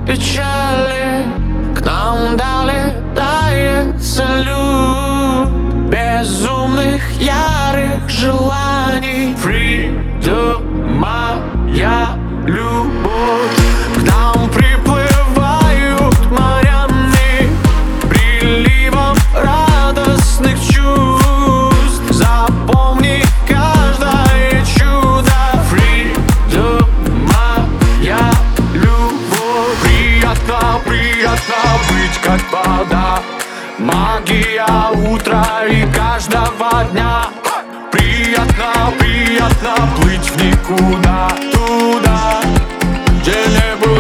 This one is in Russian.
печали к нам долетает салют безумных ярых желаний. Freedom, моя любовь. К нам приплывают морями приливом радостных чувств. Запомни каждое чудо. Freedom, моя любовь. Приятно, приятно быть как вода. Магия утра и каждого дня. Приятно, приятно плыть в никуда, туда, где не было